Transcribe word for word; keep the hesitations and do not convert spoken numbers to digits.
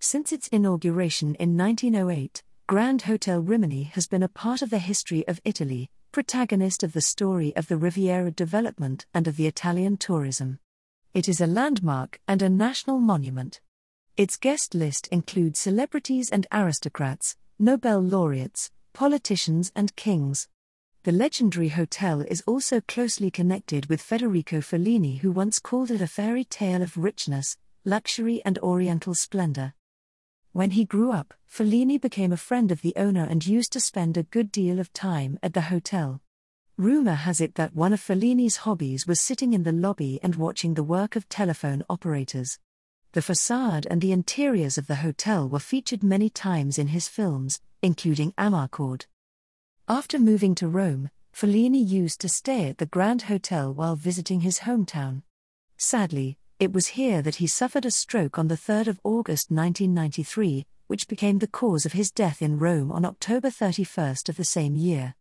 Since its inauguration in nineteen oh eight, Grand Hotel Rimini has been a part of the history of Italy, protagonist of the story of the Riviera development and of the Italian tourism. It is a landmark and a national monument. Its guest list includes celebrities and aristocrats, Nobel laureates, politicians and kings. The legendary hotel is also closely connected with Federico Fellini, who once called it a fairy tale of richness, luxury and oriental splendor. When he grew up, Fellini became a friend of the owner and used to spend a good deal of time at the hotel. Rumor has it that one of Fellini's hobbies was sitting in the lobby and watching the work of telephone operators. The facade and the interiors of the hotel were featured many times in his films, including Amarcord. After moving to Rome, Fellini used to stay at the Grand Hotel while visiting his hometown. Sadly, it was here that he suffered a stroke on the third of August nineteen ninety-three, which became the cause of his death in Rome on October thirty-first of the same year.